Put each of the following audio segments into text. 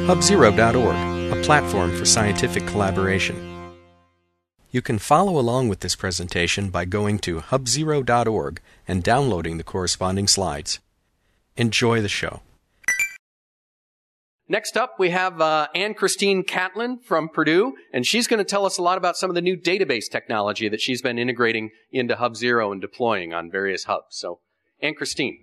HubZero.org, a platform for scientific collaboration. You can follow along with this presentation by going to HubZero.org and downloading the corresponding slides. Enjoy the show. Next up, we have Anne-Christine Catlin from Purdue, and she's going to tell us a lot about some of the new database technology that she's been integrating into HubZero and deploying on various hubs. So, Anne-Christine.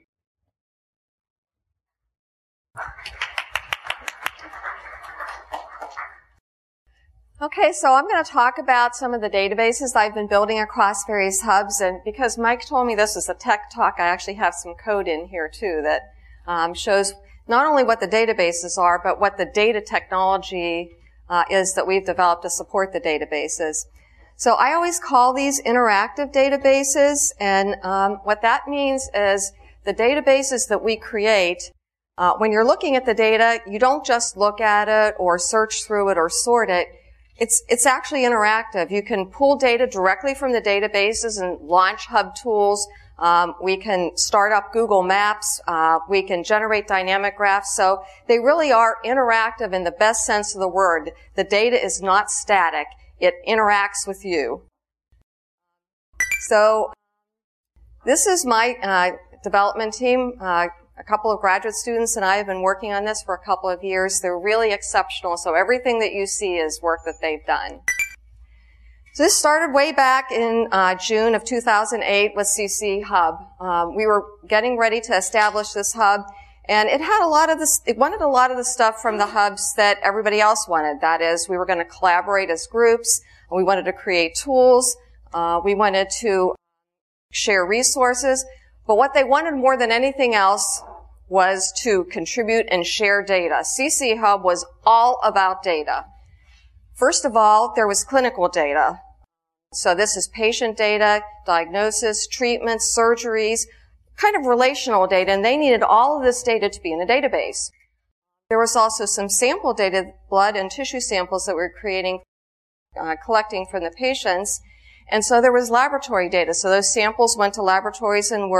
Okay, so I'm going to talk about some of the databases I've been building across various hubs, and because Mike told me this is a tech talk, I actually have some code in here too that shows not only what the databases are, but what the data technology is that we've developed to support the databases. So I always call these interactive databases, and what that means is the databases that we create, when you're looking at the data, you don't just look at it or search through it or sort it. It's actually interactive. You can pull data directly from the databases and launch hub tools. We can start up Google Maps. We can generate dynamic graphs. So they really are interactive in the best sense of the word. The data is not static. It interacts with you. So this is my development team. A couple of graduate students and I have been working on this for a couple of years. They're really exceptional. So everything that you see is work that they've done. So this started way back in June of 2008 with CC Hub. We were getting ready to establish this hub, and it had a lot of this. It wanted a lot of the stuff from the hubs that everybody else wanted. That is, we were going to collaborate as groups. We wanted to create tools. We wanted to share resources. But what they wanted more than anything else was to contribute and share data. CC Hub was all about data. First of all, there was clinical data. So this is patient data, diagnosis, treatments, surgeries, kind of relational data, and they needed all of this data to be in a database. There was also some sample data, blood and tissue samples that we were collecting from the patients. And so there was laboratory data. So those samples went to laboratories and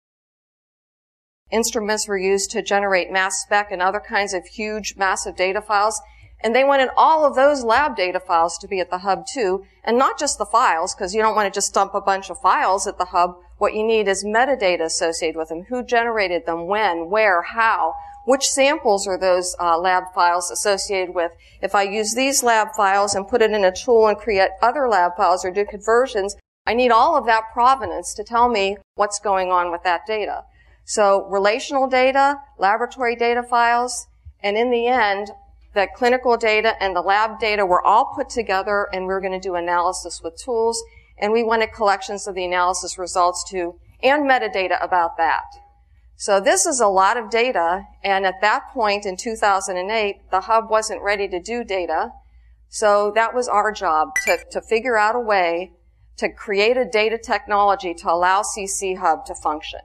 instruments were used to generate mass spec and other kinds of huge, massive data files. And they wanted all of those lab data files to be at the hub too, and not just the files, because you don't want to just dump a bunch of files at the hub. What you need is metadata associated with them. Who generated them, when, where, how, which samples are those lab files associated with. If I use these lab files and put it in a tool and create other lab files or do conversions, I need all of that provenance to tell me what's going on with that data. So relational data, laboratory data files, and in the end, the clinical data and the lab data were all put together, and we were going to do analysis with tools, and we wanted collections of the analysis results too, and metadata about that. So this is a lot of data, and at that point in 2008, the hub wasn't ready to do data, so that was our job, to figure out a way to create a data technology to allow CC Hub to function.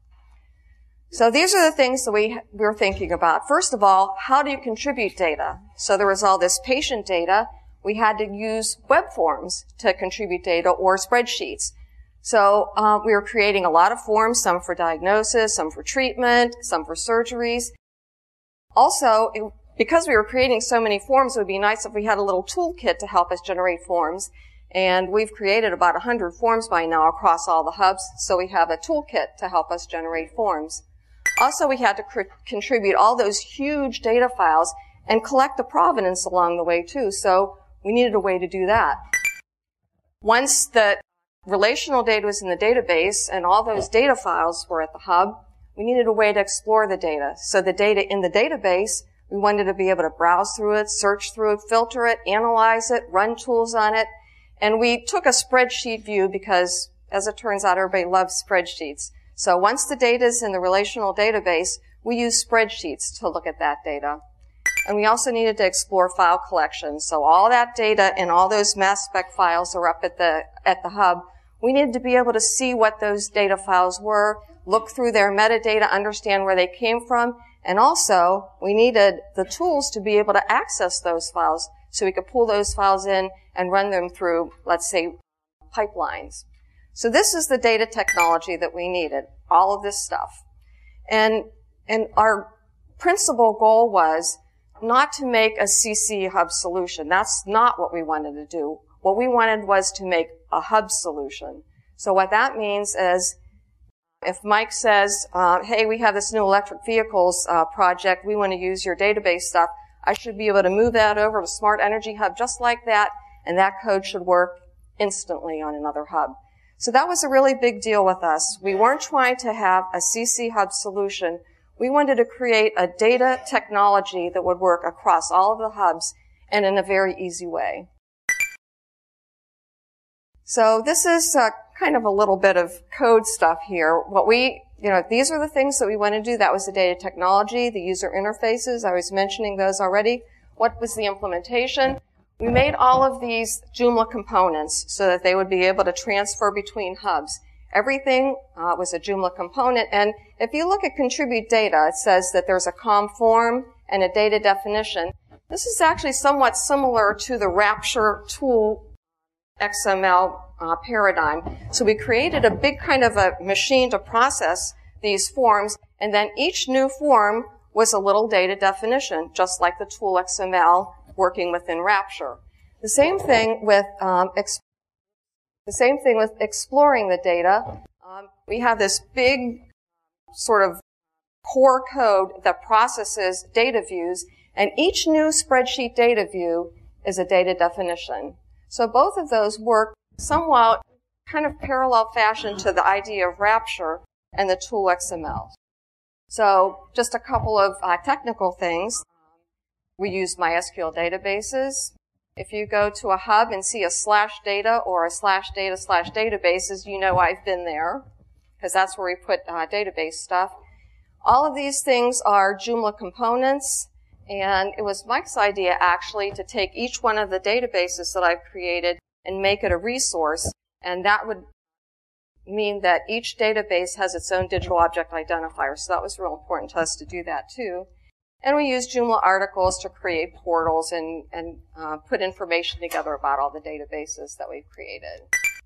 So these are the things that we were thinking about. First of all, how do you contribute data? So there was all this patient data. We had to use web forms to contribute data or spreadsheets. So we were creating a lot of forms, some for diagnosis, some for treatment, some for surgeries. Also, because we were creating so many forms, it would be nice if we had a little toolkit to help us generate forms. And we've created about 100 forms by now across all the hubs, so we have a toolkit to help us generate forms. Also, we had to contribute all those huge data files and collect the provenance along the way, too. So we needed a way to do that. Once the relational data was in the database and all those data files were at the hub, we needed a way to explore the data. So the data in the database, we wanted to be able to browse through it, search through it, filter it, analyze it, run tools on it. And we took a spreadsheet view because, as it turns out, everybody loves spreadsheets. So once the data is in the relational database, we use spreadsheets to look at that data. And we also needed to explore file collections. So all that data and all those mass spec files are up at the hub. We needed to be able to see what those data files were, look through their metadata, understand where they came from, and also we needed the tools to be able to access those files so we could pull those files in and run them through, let's say, pipelines. So this is the data technology that we needed, all of this stuff. And our principal goal was not to make a CC hub solution. That's not what we wanted to do. What we wanted was to make a hub solution. So what that means is if Mike says, hey, we have this new electric vehicles project, we want to use your database stuff, I should be able to move that over to Smart Energy Hub just like that, and that code should work instantly on another hub. So that was a really big deal with us. We weren't trying to have a CC hub solution. We wanted to create a data technology that would work across all of the hubs and in a very easy way. So this is kind of a little bit of code stuff here. These are the things that we want to do. That was the data technology, the user interfaces. I was mentioning those already. What was the implementation? We made all of these Joomla components so that they would be able to transfer between hubs. Everything was a Joomla component. And if you look at contribute data, it says that there's a COM form and a data definition. This is actually somewhat similar to the Rapture tool XML paradigm. So we created a big kind of a machine to process these forms, and then each new form was a little data definition, just like the tool XML working within Rapture. The same thing with exploring the data. We have this big sort of core code that processes data views, and each new spreadsheet data view is a data definition. So both of those work somewhat kind of parallel fashion to the idea of Rapture and the tool XML. So just a couple of technical things. We use MySQL databases. If you go to a hub and see a /data or a /data/databases, you know I've been there, because that's where we put database stuff. All of these things are Joomla components, and it was Mike's idea, actually, to take each one of the databases that I've created and make it a resource, and that would mean that each database has its own digital object identifier, so that was real important to us to do that, too. And we use Joomla articles to create portals and put information together about all the databases that we've created.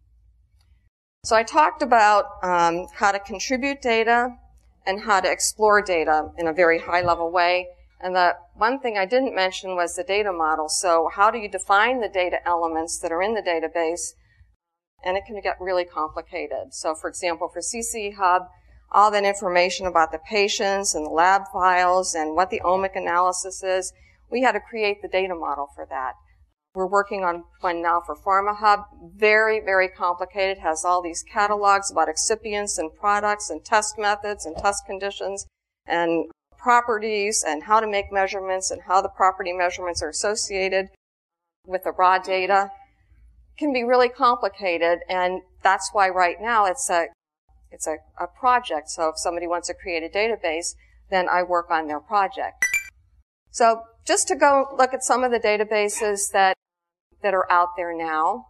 So I talked about how to contribute data and how to explore data in a very high-level way. And the one thing I didn't mention was the data model. So how do you define the data elements that are in the database? And it can get really complicated. So for example, for CC Hub, all that information about the patients and the lab files and what the omic analysis is, we had to create the data model for that. We're working on one now for Pharma Hub. Very, very complicated. It has all these catalogs about excipients and products and test methods and test conditions and properties and how to make measurements and how the property measurements are associated with the raw data. It can be really complicated, and that's why right now it's a project. So if somebody wants to create a database, then I work on their project. So just to go look at some of the databases that are out there now.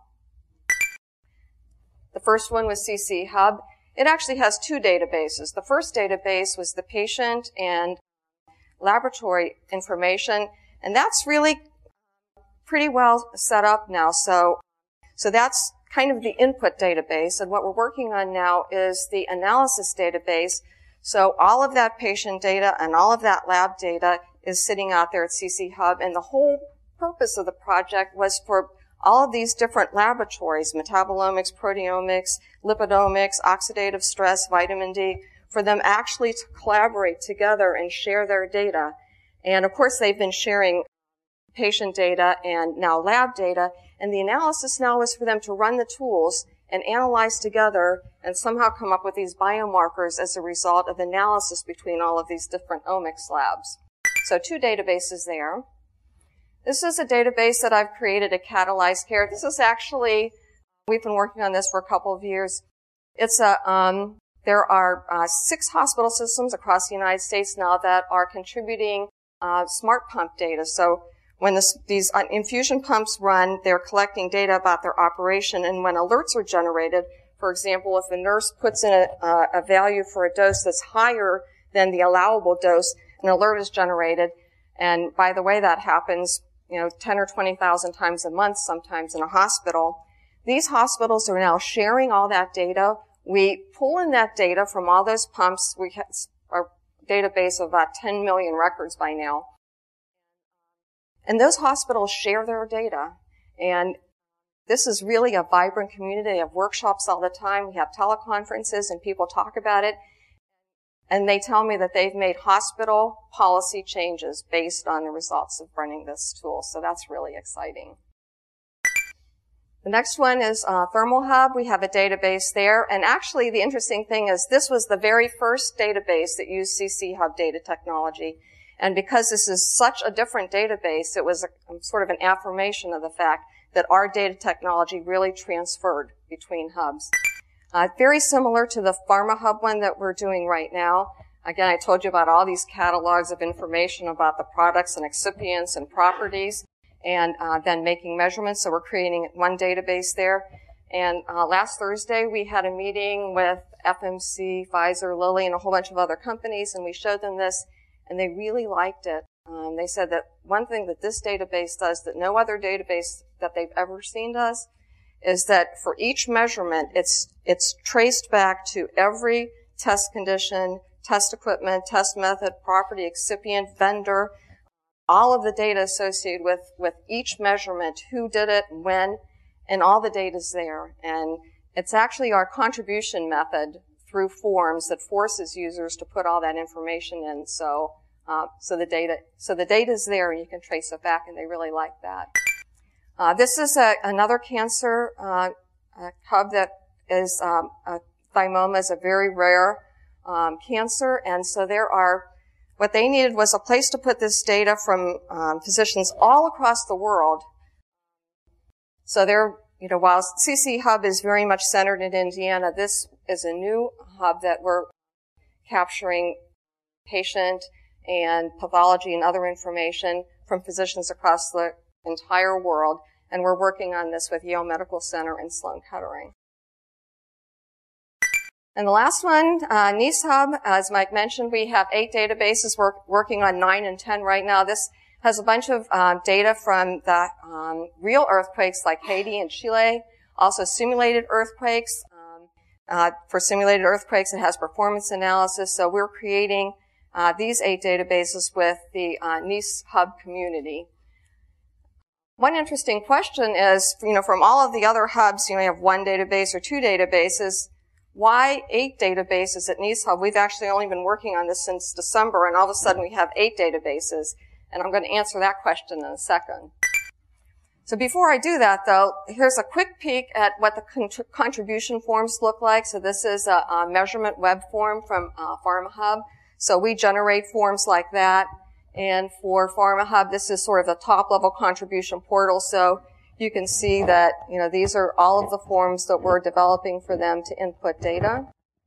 The first one was CC Hub. It actually has two databases. The first database was the patient and laboratory information, and that's really pretty well set up now. So that's kind of the input database, and what we're working on now is the analysis database. So all of that patient data and all of that lab data is sitting out there at CC Hub, and the whole purpose of the project was for all of these different laboratories, metabolomics, proteomics, lipidomics, oxidative stress, vitamin D, for them actually to collaborate together and share their data. And of course, they've been sharing patient data and now lab data, and the analysis now is for them to run the tools and analyze together and somehow come up with these biomarkers as a result of analysis between all of these different omics labs. So two databases there. This is a database that I've created at Catalyze Care. This is actually, we've been working on this for a couple of years. There are 6 hospital systems across the United States now that are contributing smart pump data. So when these infusion pumps run, they're collecting data about their operation, and when alerts are generated, for example, if a nurse puts in a value for a dose that's higher than the allowable dose, an alert is generated. And by the way, that happens 10 or 20,000 times a month, sometimes in a hospital. These hospitals are now sharing all that data. We pull in that data from all those pumps. We have a database of about 10 million records by now. And those hospitals share their data. And this is really a vibrant community. They have workshops all the time. We have teleconferences and people talk about it. And they tell me that they've made hospital policy changes based on the results of running this tool. So that's really exciting. The next one is Thermal Hub. We have a database there. And actually, the interesting thing is this was the very first database that used CC Hub data technology. And because this is such a different database, it was sort of an affirmation of the fact that our data technology really transferred between hubs. Very similar to the Pharma Hub one that we're doing right now. Again, I told you about all these catalogs of information about the products and excipients and properties, and then making measurements. So we're creating one database there. And last Thursday, we had a meeting with FMC, Pfizer, Lilly, and a whole bunch of other companies, and we showed them this, and they really liked it. They said that one thing that this database does that no other database that they've ever seen does is that for each measurement, it's traced back to every test condition, test equipment, test method, property, excipient, vendor, all of the data associated with each measurement, who did it, when, and all the data's there. And it's actually our contribution method through forms that forces users to put all that information in. So the data's there and you can trace it back, and they really like that. This is another cancer hub that is thymoma is a very rare cancer, and so what they needed was a place to put this data from physicians all across the world. So while CC Hub is very much centered in Indiana, this is a new hub that we're capturing patient and pathology and other information from physicians across the entire world. And we're working on this with Yale Medical Center and Sloan Kettering. And the last one, NEAS Hub, as Mike mentioned, we have 8 databases. We're working on 9 and 10 right now. This has a bunch of data from the real earthquakes like Haiti and Chile, also simulated earthquakes. For simulated earthquakes, it has performance analysis. So we're creating these 8 databases with the NEAS Hub community. One interesting question is, from all of the other hubs, you have 1 database or 2 databases. Why 8 databases at NEAS Hub? We've actually only been working on this since December, and all of a sudden we have 8 databases. And I'm going to answer that question in a second. So before I do that, though, here's a quick peek at what the contribution forms look like. So this is a measurement web form from Pharma Hub. So we generate forms like that. And for Pharma Hub, this is sort of the top-level contribution portal. So you can see that, these are all of the forms that we're developing for them to input data.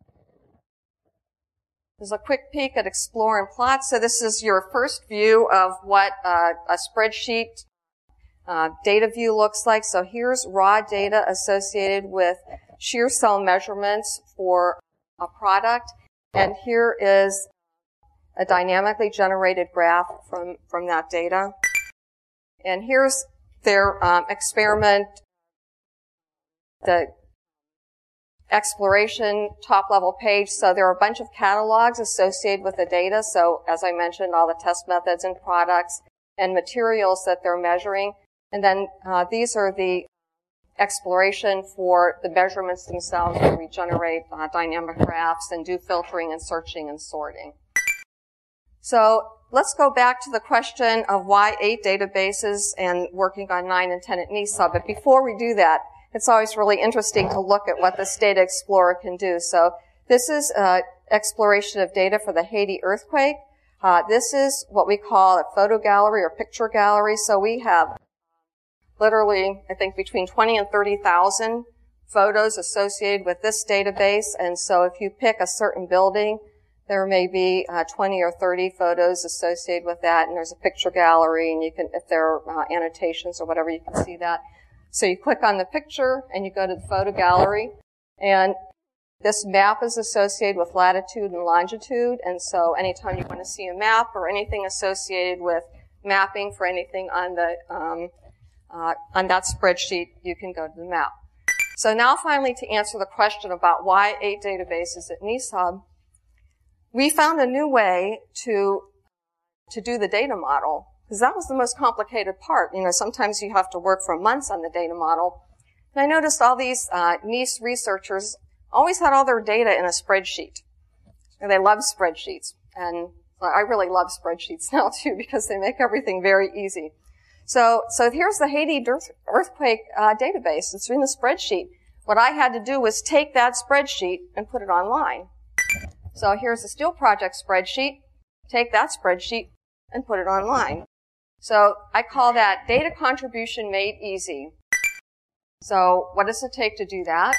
There's a quick peek at Explore and Plot. So this is your first view of what a spreadsheet data view looks like. So here's raw data associated with shear cell measurements for a product. And here is a dynamically generated graph from that data. And here's their experiment, the exploration top-level page. So there are a bunch of catalogs associated with the data. So as I mentioned, all the test methods and products and materials that they're measuring. And then these are the exploration for the measurements themselves, where we generate dynamic graphs and do filtering and searching and sorting. So let's go back to the question of why 8 databases and working on 9 and 10 at NEAS Hub. But before we do that, it's always really interesting to look at what this Data Explorer can do. So this is exploration of data for the Haiti earthquake. This is what we call a photo gallery or picture gallery. So we have literally, I think, between 20 and 30,000 photos associated with this database. And so if you pick a certain building, there may be 20 or 30 photos associated with that, and there's a picture gallery, and you can, if there are annotations or whatever, you can see that. So you click on the picture, and you go to the photo gallery, and this map is associated with latitude and longitude, and so anytime you want to see a map or anything associated with mapping for anything on the on that spreadsheet, you can go to the map. So now finally, to answer the question about why 8 databases at NEAS Hub, we found a new way to do the data model. because that was the most complicated part. Sometimes you have to work for months on the data model. And I noticed all these NICE researchers always had all their data in a spreadsheet. And they love spreadsheets. And I really love spreadsheets now, too, because they make everything very easy. So here's the Haiti earthquake database. It's in the spreadsheet. What I had to do was take that spreadsheet and put it online. So here's the Steel Project spreadsheet. Take that spreadsheet and put it online. So I call that data contribution made easy. So what does it take to do that?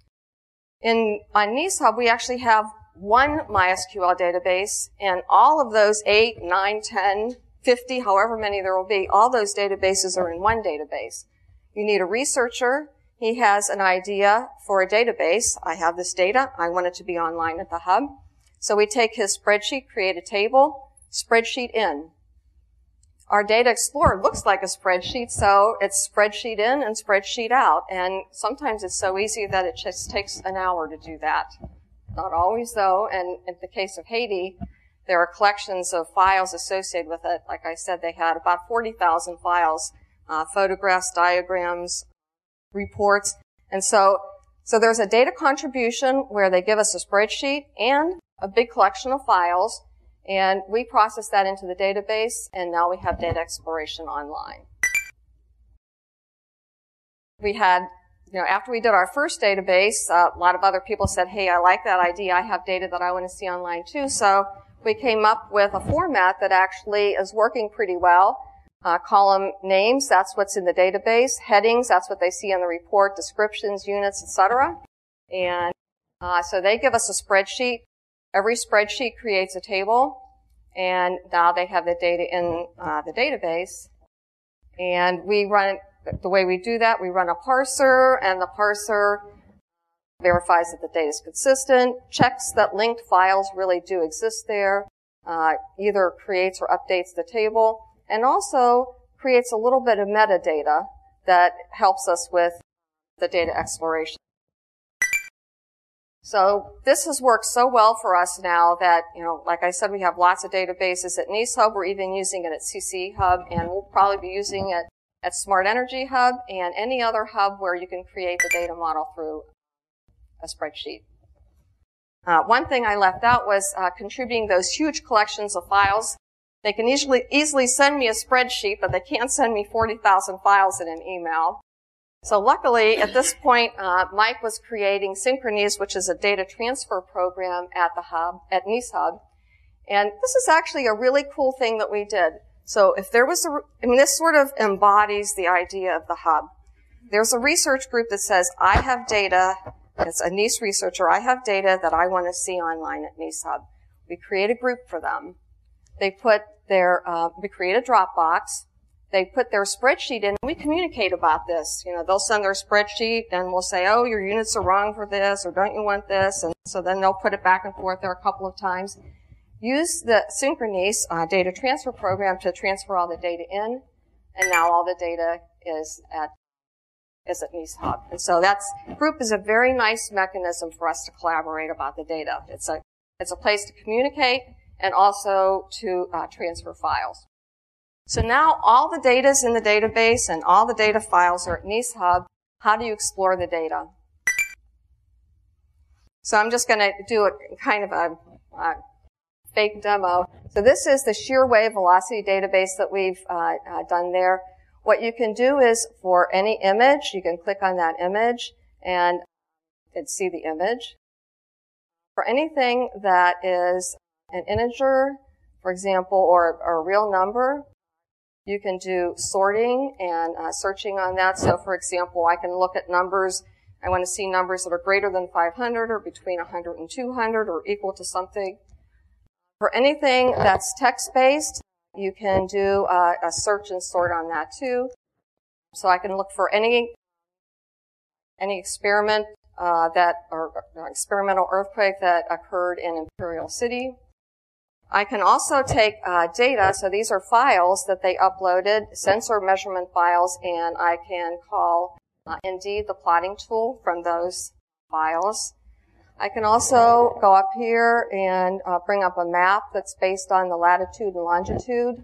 On NICE Hub, we actually have one MySQL database, and all of those 8, 9, 10, 50, however many there will be, all those databases are in one database. You need a researcher. He has an idea for a database. I have this data. I want it to be online at the hub. So we take his spreadsheet, create a table, spreadsheet in. Our Data Explorer looks like a spreadsheet, so it's spreadsheet in and spreadsheet out. And sometimes it's so easy that it just takes an hour to do that. Not always, though. And in the case of Haiti, there are collections of files associated with it. Like I said, they had about 40,000 files, photographs, diagrams, reports. And so there's a data contribution where they give us a spreadsheet and a big collection of files. And we process that into the database, and now we have data exploration online. We had, after we did our first database, a lot of other people said, hey, I like that idea. I have data that I want to see online too. So we came up with a format that actually is working pretty well. Column names, that's what's in the database. Headings, that's what they see in the report. Descriptions, units, etc. And so they give us a spreadsheet. Every spreadsheet creates a table, and now they have the data in the database. And we run, the way we do that, we run a parser, and the parser verifies that the data is consistent, checks that linked files really do exist there, either creates or updates the table, and also creates a little bit of metadata that helps us with the data exploration. So this has worked so well for us now that, like I said, we have lots of databases at NICE Hub. We're even using it at CCE Hub, and we'll probably be using it at Smart Energy Hub and any other hub where you can create the data model through a spreadsheet. One thing I left out was contributing those huge collections of files. They can easily send me a spreadsheet, but they can't send me 40,000 files in an email. So luckily, at this point, Mike was creating Synchronies, which is a data transfer program at the hub, at NICE Hub. And this is actually a really cool thing that we did. So if there was this sort of embodies the idea of the hub. There's a research group that says, I have data, it's a NICE researcher, I have data that I want to see online at NICE Hub. We create a group for them. They put we create a Dropbox. They put their spreadsheet in, and we communicate about this. They'll send their spreadsheet, and we'll say, oh, your units are wrong for this, or don't you want this? And so then they'll put it back and forth there a couple of times. Use the Synchronies data transfer program to transfer all the data in, and now all the data is at NICE Hub. And so group is a very nice mechanism for us to collaborate about the data. It's a place to communicate and also to transfer files. So now all the data is in the database and all the data files are at NICE Hub. How do you explore the data? So I'm just going to do a kind of a fake demo. So this is the shear wave velocity database that we've done there. What you can do is for any image, you can click on that image and see the image. For anything that is an integer, for example, or a real number, you can do sorting and searching on that. So, for example, I can look at numbers. I want to see numbers that are greater than 500 or between 100 and 200 or equal to something. For anything that's text-based, you can do a search and sort on that too. So I can look for any experiment or experimental earthquake that occurred in Imperial City. I can also take data, so these are files that they uploaded, sensor measurement files, and I can call Indeed the plotting tool from those files. I can also go up here and bring up a map that's based on the latitude and longitude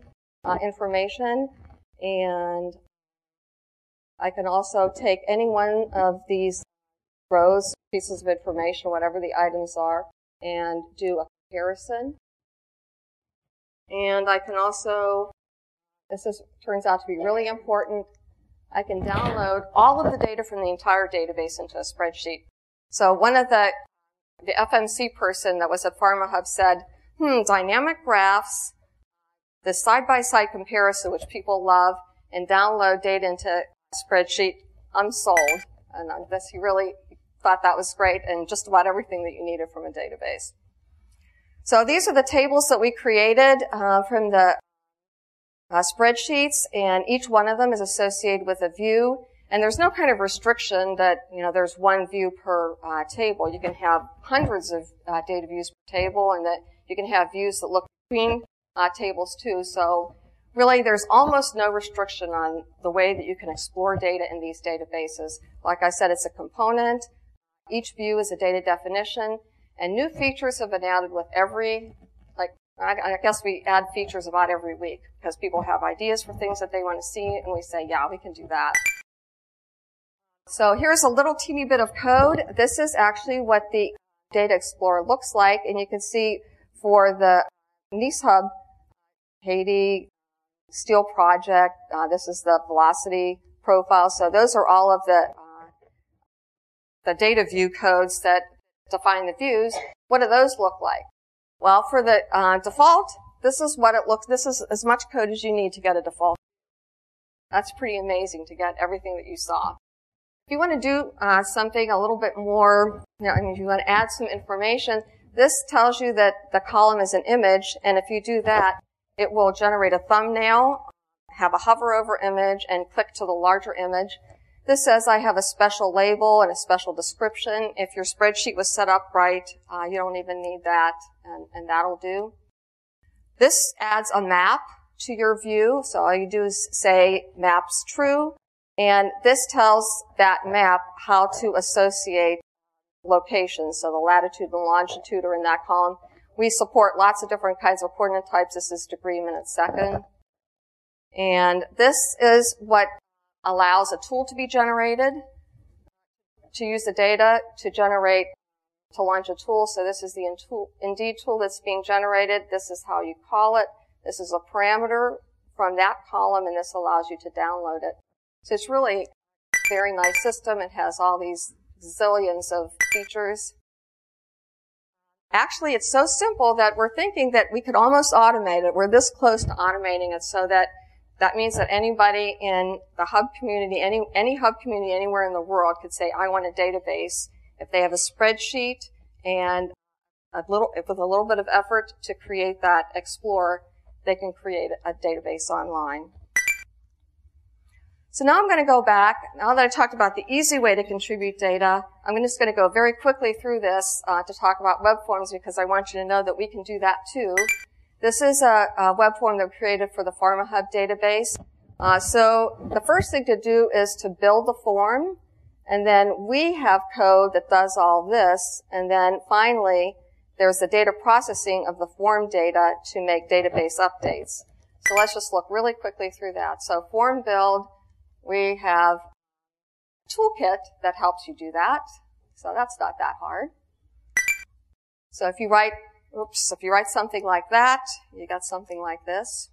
information, and I can also take any one of these rows, pieces of information, whatever the items are, and do a comparison. And I can also, turns out to be really important, I can download all of the data from the entire database into a spreadsheet. So one of the FMC person that was at PharmaHub said, dynamic graphs, the side-by-side comparison, which people love, and download data into a spreadsheet, I'm sold. And I guess he really thought that was great and just about everything that you needed from a database. So these are the tables that we created from the spreadsheets, and each one of them is associated with a view. And there's no kind of restriction that, there's one view per table. You can have hundreds of data views per table, and that you can have views that look between tables too. So really, there's almost no restriction on the way that you can explore data in these databases. Like I said, it's a component. Each view is a data definition, and new features have been added with every, I guess we add features about every week because people have ideas for things that they want to see, and we say, yeah, we can do that. So here's a little teeny bit of code. This is actually what the Data Explorer looks like, and you can see for the NEASHub Haiti Steel project, this is the velocity profile. So those are all of the data view codes that define the views. What do those look like? Well, for the default, this is what it looks. This is as much code as you need to get a default. That's pretty amazing to get everything that you saw. If you want to do something a little bit more, if you want to add some information, this tells you that the column is an image, and if you do that, it will generate a thumbnail, have a hover over image, and click to the larger image. This says I have a special label and a special description. If your spreadsheet was set up right, you don't even need that, and that'll do. This adds a map to your view, so all you do is say maps true, and this tells that map how to associate locations. So the latitude and longitude are in that column. We support lots of different kinds of coordinate types. This is degree, minute, second. And this is what allows a tool to be generated to use the data to launch a tool. So this is the Indeed tool that's being generated. This is how you call it. This is a parameter from that column, and this allows you to download it. So it's really a very nice system. It has all these zillions of features. Actually, it's so simple that we're thinking that we could almost automate it. We're this close to automating it, so that means that anybody in the hub community, any hub community anywhere in the world could say, I want a database. If they have a spreadsheet and with a little bit of effort to create that Explorer, they can create a database online. So now I'm going to go back. Now that I talked about the easy way to contribute data, I'm just going to go very quickly through this to talk about web forms because I want you to know that we can do that too. This is a web form that we created for the PharmaHub database. So the first thing to do is to build the form, and then we have code that does all this, and then finally there's the data processing of the form data to make database updates. So let's just look really quickly through that. So form build. We have a toolkit that helps you do that. So that's not that hard. So if you write something like that, you got something like this.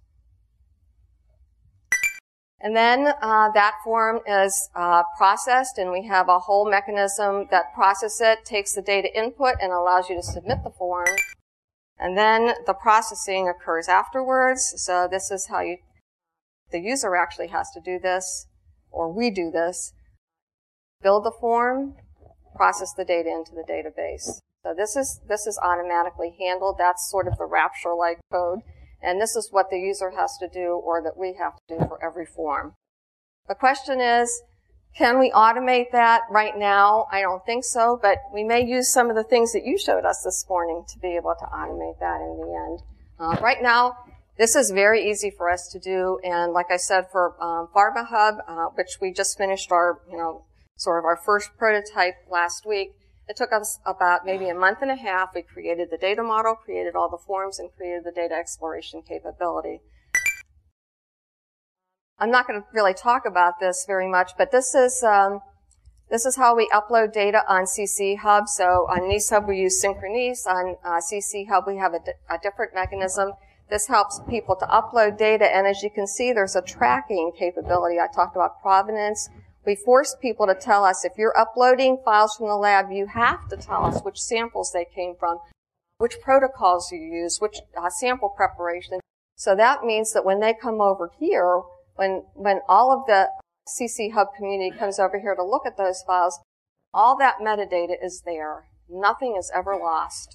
And then that form is processed, and we have a whole mechanism that processes it, takes the data input, and allows you to submit the form. And then the processing occurs afterwards. So this is how the user actually has to do this. Or we do this, build the form, process the data into the database. So this is automatically handled. That's sort of the Rapture-like code. And this is what the user has to do or that we have to do for every form. The question is, can we automate that right now? I don't think so, but we may use some of the things that you showed us this morning to be able to automate that in the end. Right now, this is very easy for us to do, and like I said, for PharmaHub, which we just finished our, sort of our first prototype last week, it took us about maybe a month and a half. We created the data model, created all the forms, and created the data exploration capability. I'm not going to really talk about this very much, but this is how we upload data on CC Hub. So on NICE Hub, we use Synchronice. On CC Hub, we have a different mechanism. This helps people to upload data, and as you can see, there's a tracking capability. I talked about provenance. We force people to tell us if you're uploading files from the lab, you have to tell us which samples they came from, which protocols you use, which sample preparation. So that means that when they come over here, when all of the CC Hub community comes over here to look at those files, all that metadata is there. Nothing is ever lost.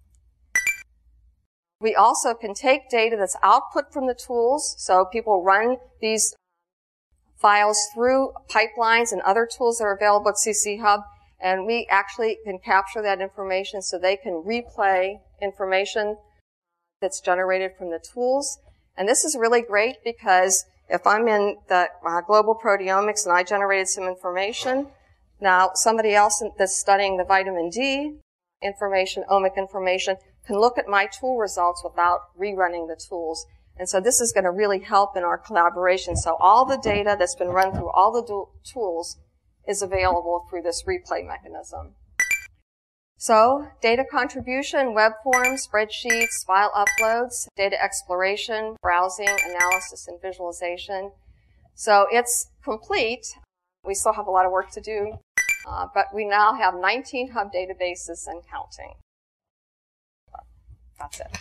We also can take data that's output from the tools, so people run these files through pipelines and other tools that are available at CC Hub, and we actually can capture that information so they can replay information that's generated from the tools. And this is really great because if I'm in the global proteomics and I generated some information, now somebody else that's studying the vitamin D information, omic information, can look at my tool results without rerunning the tools. And so this is going to really help in our collaboration. So all the data that's been run through all the tools is available through this replay mechanism. So data contribution, web forms, spreadsheets, file uploads, data exploration, browsing, analysis, and visualization. So it's complete. We still have a lot of work to do, but we now have 19 Hub databases and counting. That's it.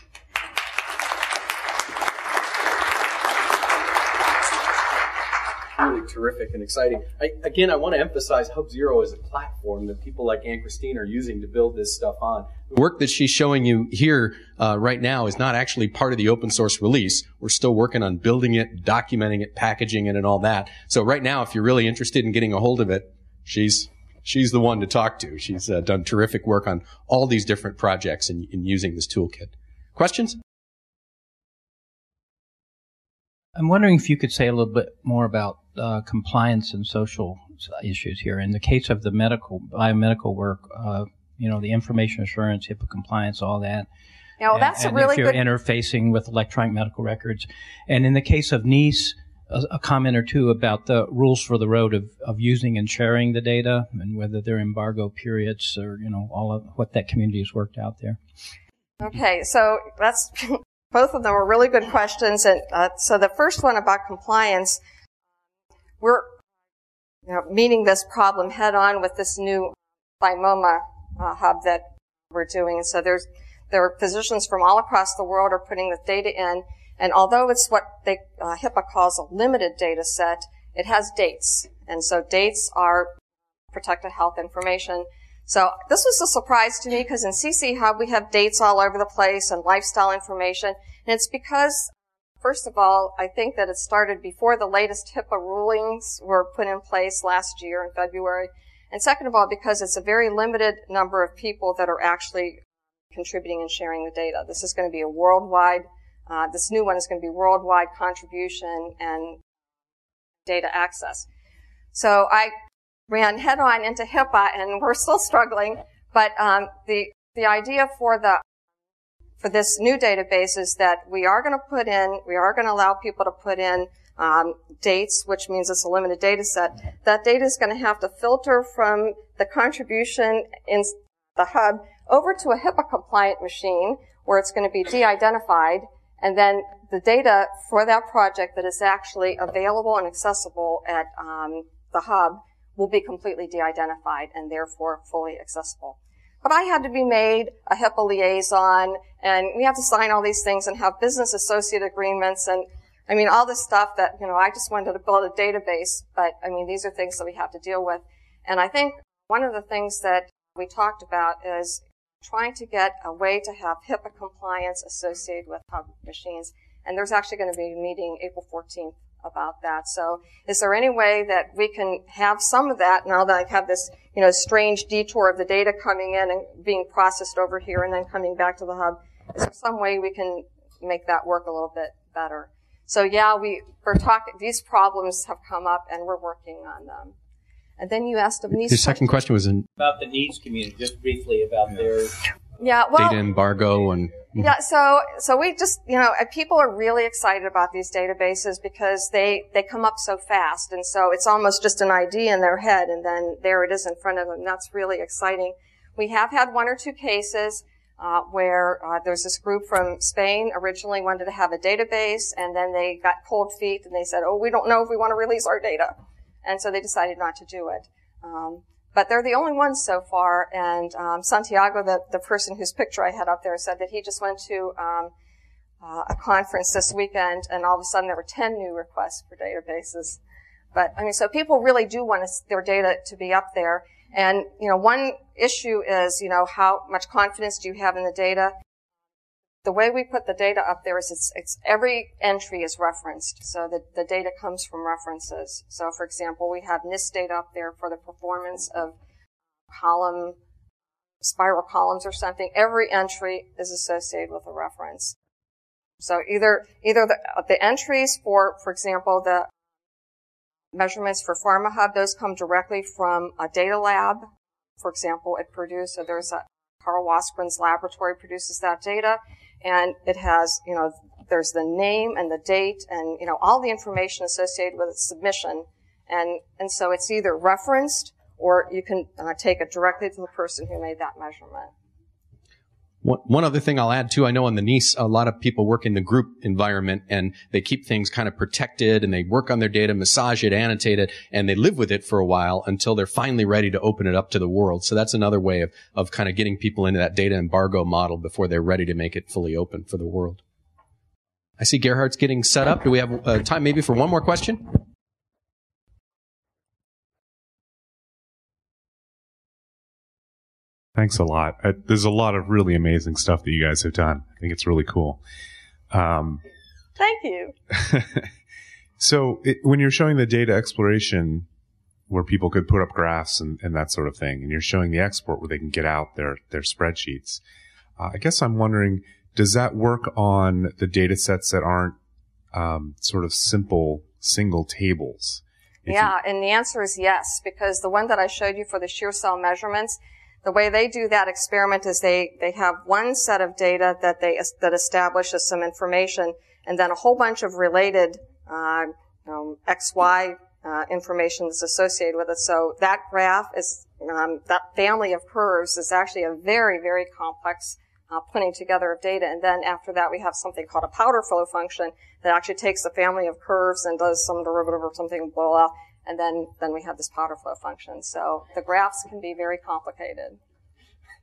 Really terrific and exciting. I want to emphasize HubZero as a platform that people like Anne Christine are using to build this stuff on. The work that she's showing you here right now is not actually part of the open source release. We're still working on building it, documenting it, packaging it, and all that. So right now, if you're really interested in getting a hold of it, she's the one to talk to. She's done terrific work on all these different projects in using this toolkit. Questions? I'm wondering if you could say a little bit more about compliance and social issues here. In the case of the biomedical work, the information assurance, HIPAA compliance, all that. Yeah, well, that's a really good. If you're interfacing with electronic medical records. And in the case of NICE, a comment or two about the rules for the road of using and sharing the data and whether they're embargo periods or, all of what that community has worked out there. Okay, so that's both of them are really good questions. And so the first one about compliance, we're meeting this problem head on with this new Thymoma hub that we're doing. And so there are physicians from all across the world are putting the data in. And although it's what HIPAA calls a limited data set, it has dates. And so dates are protected health information. So this was a surprise to me because in CC Hub we have dates all over the place and lifestyle information. And it's because, first of all, I think that it started before the latest HIPAA rulings were put in place last year in February. And second of all, because it's a very limited number of people that are actually contributing and sharing the data. This is going to be a worldwide this new one is going to be worldwide contribution and data access. So I ran head on into HIPAA, and we're still struggling. But the idea for this new database is that we are going to allow people to put in dates, which means it's a limited data set. That data is going to have to filter from the contribution in the hub over to a HIPAA compliant machine where it's going to be de-identified. And then the data for that project that is actually available and accessible at the hub will be completely de-identified and therefore fully accessible. But I had to be made a HIPAA liaison, and we have to sign all these things and have business associate agreements, and all this stuff that, I just wanted to build a database, but these are things that we have to deal with. And I think one of the things that we talked about is trying to get a way to have HIPAA compliance associated with hub machines. And there's actually going to be a meeting April 14th about that. So is there any way that we can have some of that now that I have this, strange detour of the data coming in and being processed over here and then coming back to the hub? Is there some way we can make that work a little bit better? So yeah, we're talking, these problems have come up and we're working on them. And then you asked of NICE. The second question was about the NICE community, just briefly about Yeah, well, data embargo and... Yeah, so we just, people are really excited about these databases because they come up so fast, and so it's almost just an idea in their head, and then there it is in front of them. That's really exciting. We have had one or two cases where there's this group from Spain originally wanted to have a database, and then they got cold feet, and they said, oh, we don't know if we want to release our data. And so they decided not to do it. But they're the only ones so far, and Santiago, the person whose picture I had up there, said that he just went to a conference this weekend, and all of a sudden there were 10 new requests for databases. But, so people really do want their data to be up there. And, one issue is, how much confidence do you have in the data? The way we put the data up there is it's every entry is referenced, so the data comes from references. So, for example, we have NIST data up there for the performance of spiral columns or something. Every entry is associated with a reference. So either the entries for example, the measurements for PharmaHub, those come directly from a data lab, for example, at Purdue. So there's Carl Wasprin's laboratory produces that data. And it has, there's the name and the date and, all the information associated with its submission. And so it's either referenced or you can take it directly to the person who made that measurement. One other thing I'll add too, I know on the NICE, a lot of people work in the group environment and they keep things kind of protected and they work on their data, massage it, annotate it, and they live with it for a while until they're finally ready to open it up to the world. So that's another way of kind of getting people into that data embargo model before they're ready to make it fully open for the world. I see Gerhard's getting set up. Do we have time maybe for one more question? Thanks a lot. There's a lot of really amazing stuff that you guys have done. I think it's really cool. Thank you. So when you're showing the data exploration where people could put up graphs and that sort of thing, and you're showing the export where they can get out their spreadsheets, I guess I'm wondering, does that work on the data sets that aren't sort of simple single tables? And the answer is yes, because the one that I showed you for the shear cell measurements, the way they do that experiment is they have one set of data that establishes some information, and then a whole bunch of related XY information that's associated with it. So that graph is that family of curves is actually a very, very complex putting together of data. And then after that, we have something called a powder flow function that actually takes the family of curves and does some derivative or something, blah, blah. And then we have this powder flow function. So the graphs can be very complicated.